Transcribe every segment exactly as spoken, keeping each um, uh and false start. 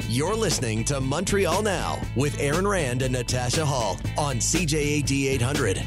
You're listening to Montreal Now with Aaron Rand and Natasha Hall on C J A D eight hundred.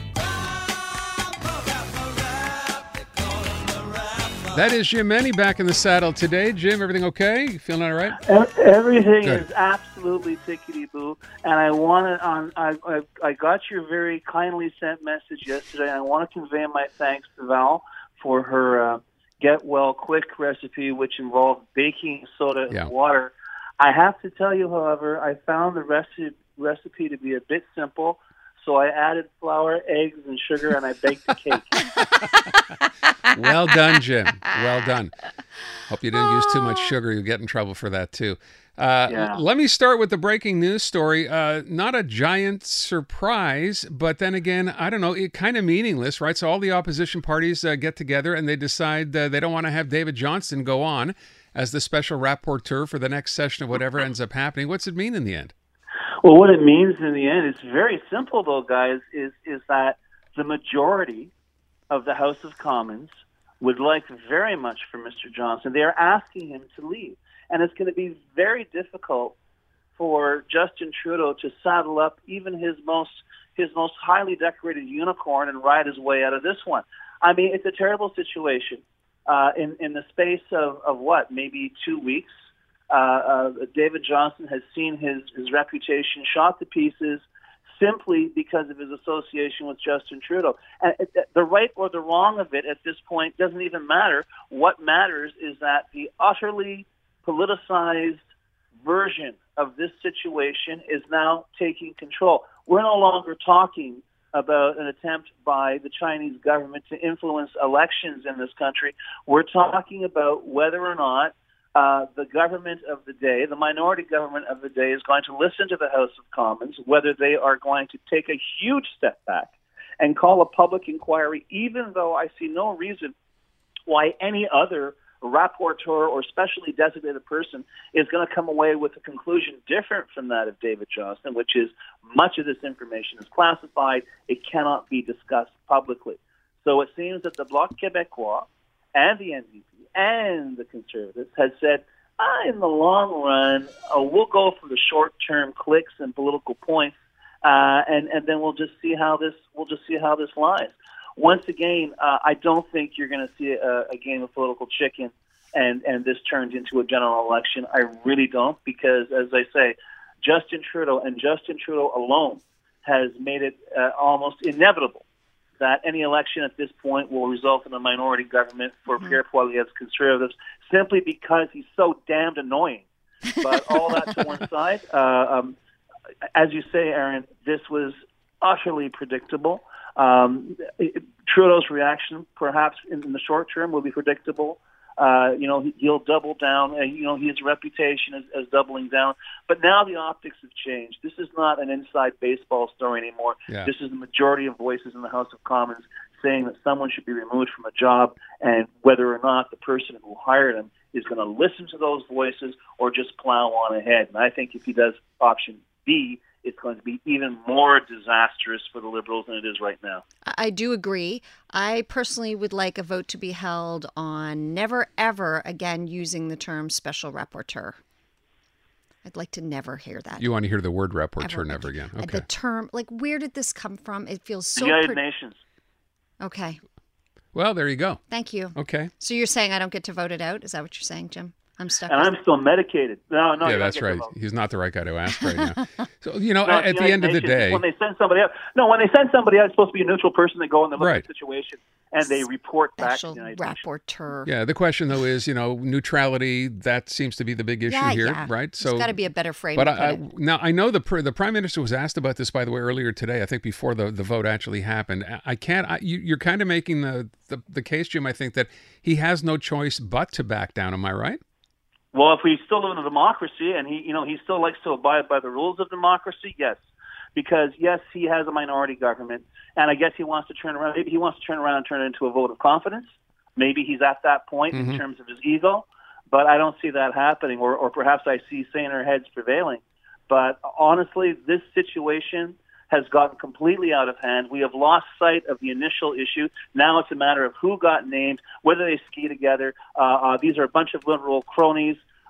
That is Jim Meny back in the saddle today. Jim, everything okay? You feeling all right? Everything Good. is absolutely tickety-boo. And I want to, on, I, I, I got your very kindly sent message yesterday. And I want to convey my thanks to Val for her uh, Get Well Quick recipe, which involved baking soda Yeah. and water. I have to tell you, however, I found the recipe, recipe to be a bit simple. So I added flour, eggs, and sugar, and I baked the cake. Well done, Jim. Well done. Hope you didn't use too much sugar. You'll get in trouble for that, too. Uh, Yeah. Let me start with the breaking news story. Uh, not a giant surprise, but then again, I don't know, it kind of meaningless, right? So all the opposition parties uh, get together and they decide uh, they don't want to have David Johnston go on as the special rapporteur for the next session of whatever ends up happening. What's it mean in the end? Well, what it means in the end, it's very simple, though, guys, is, is that the majority of the House of Commons would like very much for Mister Johnston. They are asking him to leave. And it's going to be very difficult for Justin Trudeau to saddle up even his most his most highly decorated unicorn and ride his way out of this one. I mean, it's a terrible situation. Uh, in, in the space of, of what, maybe two weeks, uh, uh, David Johnston has seen his, his reputation shot to pieces simply because of his association with Justin Trudeau. And it, the right or the wrong of it at this point doesn't even matter. What matters is that the utterly politicized version of this situation is now taking control. We're no longer talking about an attempt by the Chinese government to influence elections in this country. We're talking about whether or not uh, the government of the day, the minority government of the day, is going to listen to the House of Commons, whether they are going to take a huge step back and call a public inquiry, even though I see no reason why any other rapporteur or specially designated person is going to come away with a conclusion different from that of David Johnston, which is much of this information is classified. It cannot be discussed publicly. So it seems that the Bloc Québécois and the N D P and the Conservatives had said, ah, in the long run, uh, we'll go for the short-term clicks and political points, uh, and, and then we'll just see how this we'll just see how this lies. Once again, uh, I don't think you're going to see a, a game of political chicken and, and this turns into a general election. I really don't, because, as I say, Justin Trudeau and Justin Trudeau alone has made it uh, almost inevitable that any election at this point will result in a minority government for mm-hmm. Pierre Poilievre's Conservatives, simply because he's so damned annoying. But all that to one side, uh, um, as you say, Aaron, this was utterly predictable. Um, it, Trudeau's reaction, perhaps in, in the short term, will be predictable. Uh, you know, he, he'll double down. And, you know, his reputation is, is doubling down. But now the optics have changed. This is not an inside baseball story anymore. Yeah. This is the majority of voices in the House of Commons saying that someone should be removed from a job, and whether or not the person who hired him is going to listen to those voices or just plow on ahead. And I think if he does option B, it's going to be even more disastrous for the Liberals than it is right now. I do agree. I personally would like a vote to be held on never, ever again using the term special rapporteur. I'd like to never hear that. You want to hear the word rapporteur ever. never again. Okay. The term, like, where did this come from? It feels so... The United pre- Nations. Okay. Well, there you go. Thank you. Okay. So you're saying I don't get to vote it out? Is that what you're saying, Jim? I'm stuck. And I'm still medicated. No, no. Yeah, you that's don't get right. to vote. He's not the right guy to ask right now. So, you know, No, at the United end of the Nations, day... when they send somebody out, no, when they send somebody out, it's supposed to be a neutral person. They go and they look Right. at the situation and they report back to Special the United Nations. rapporteur. Yeah, the question, though, is, you know, neutrality, that seems to be the big issue Yeah, here, yeah. right? There's got to be a better frame But to I, put I, it. now, I know the pr- the Prime Minister was asked about this, by the way, earlier today, I think before the, the vote actually happened. I can't, I, you, you're kind of making the, the, the case, Jim, I think, that he has no choice but to back down. Am I right? Well, if we still live in a democracy and he, you know, he still likes to abide by the rules of democracy, yes. Because, yes, he has a minority government, and I guess he wants to turn around, maybe he wants to turn around and turn it into a vote of confidence. Maybe he's at that point Mm-hmm. in terms of his ego, but I don't see that happening, or, or perhaps I see saner heads prevailing. But honestly, this situation has gotten completely out of hand. We have lost sight of the initial issue. Now it's a matter of who got named, whether they ski together. Uh, uh, these are a bunch of liberal cronies.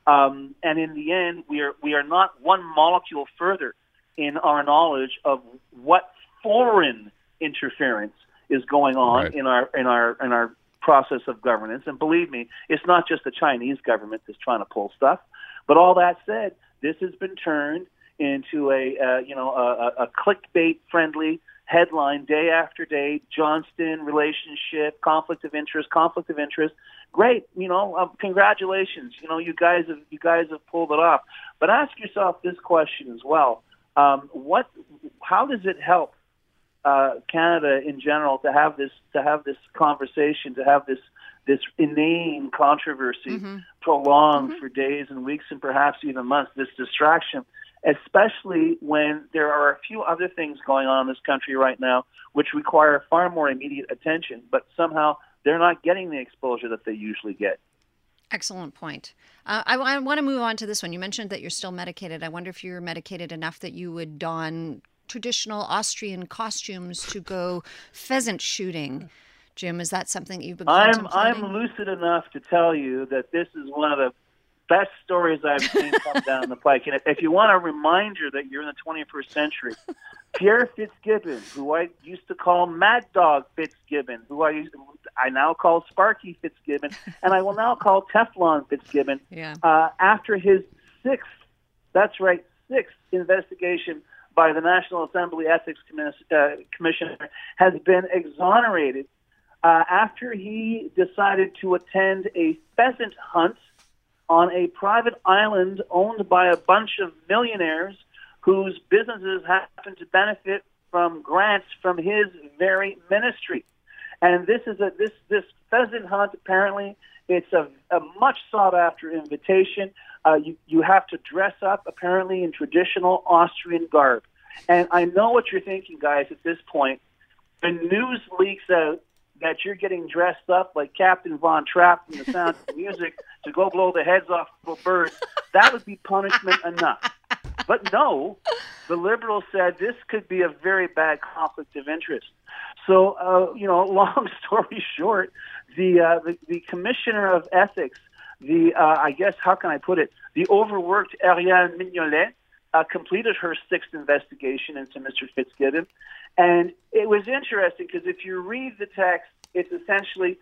Um, and in the end, we are we are not one molecule further in our knowledge of what foreign interference is going on Right. in our in our in our process of governance. And believe me, it's not just the Chinese government that's trying to pull stuff. But all that said, this has been turned into a uh, you know a, a clickbait friendly headline day after day. Johnston relationship, conflict of interest, conflict of interest. Great, you know, um, congratulations. You know, you guys have you guys have pulled it off. But ask yourself this question as well: um, what? How does it help uh, Canada in general to have this to have this conversation, to have this this inane controversy Mm-hmm. prolonged Mm-hmm. for days and weeks and perhaps even months? This distraction, especially when there are a few other things going on in this country right now which require far more immediate attention, but somehow they're not getting the exposure that they usually get. Excellent point. Uh, I, I want to move on to this one. You mentioned that you're still medicated. I wonder if you're medicated enough that you would don traditional Austrian costumes to go pheasant shooting. Jim, is that something that you've been I'm contemplating? I'm lucid enough to tell you that this is one of the best stories I've seen come down the pike. And if, if you want a reminder that you're in the twenty-first century, Pierre Fitzgibbon, who I used to call Mad Dog Fitzgibbon, who I used to, I now call Sparky Fitzgibbon, and I will now call Teflon Fitzgibbon, Yeah. uh, after his sixth, that's right, sixth investigation by the National Assembly Ethics Commis- uh, Commissioner, has been exonerated uh, after he decided to attend a pheasant hunt on a private island owned by a bunch of millionaires whose businesses happen to benefit from grants from his very ministry. And this is a this this pheasant hunt, apparently it's a, a much sought after invitation. Uh, you you have to dress up apparently in traditional Austrian garb. And I know what you're thinking, guys, at this point. The news leaks out that you're getting dressed up like Captain Von Trapp from The Sound of Music to go blow the heads off little birds. That would be punishment enough. But no, the Liberals said this could be a very bad conflict of interest. So, uh, you know, long story short, the, uh, the the Commissioner of Ethics, the uh, I guess, how can I put it, the overworked Ariane Mignolet, uh, completed her sixth investigation into Mister Fitzgibbon. And it was interesting because if you read the text, it's essentially,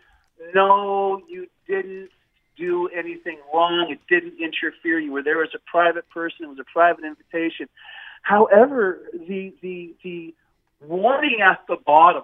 no, you didn't do anything wrong. It didn't interfere. You were there as a private person. It was a private invitation. However, the the the warning at the bottom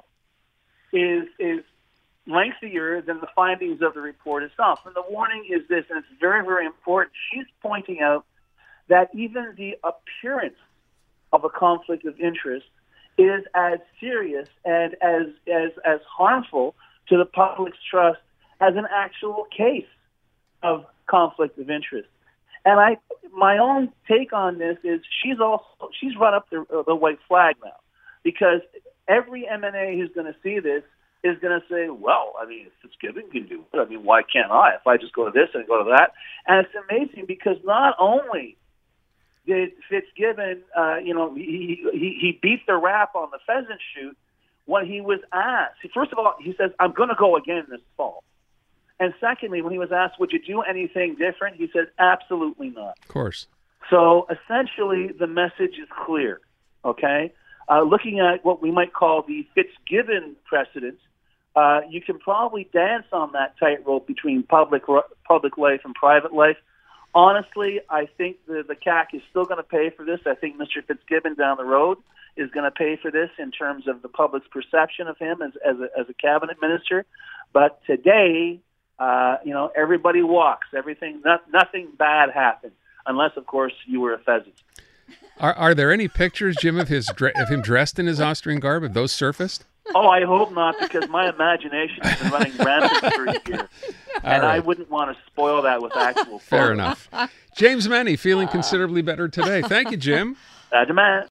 is is lengthier than the findings of the report itself. And the warning is this, and it's very, very important. She's pointing out that even the appearance of a conflict of interest is as serious and as as as harmful to the public's trust as an actual case of conflict of interest. And I, my own take on this is she's also she's run up the, the white flag now, because every M and A who's going to see this is going to say, well, I mean, if Fitzgibbon can do it, I mean, why can't I? If I just go to this and go to that, and it's amazing because not only did Fitzgibbon, uh, you know, he, he he beat the rap on the pheasant shoot when he was asked. First of all, he says, I'm going to go again this fall. And secondly, when he was asked, would you do anything different? He said, absolutely not. Of course. So essentially, the message is clear, okay? Uh, looking at what we might call the Fitzgibbon precedent, uh, you can probably dance on that tightrope between public public life and private life. Honestly, I think the, the C A C is still going to pay for this. I think Mister Fitzgibbon down the road is going to pay for this in terms of the public's perception of him as, as, a, as a cabinet minister. But today, uh, you know, everybody walks. Everything, not, nothing bad happened, unless, of course, you were a pheasant. Are are there any pictures, Jim, of his dre- of him dressed in his Austrian garb? Have those surfaced? Oh, I hope not, because my imagination has been running rampant for a year. And right. I wouldn't want to spoil that with actual Fair photos. enough. James Manny, feeling considerably better today. Thank you, Jim. Uh, demand.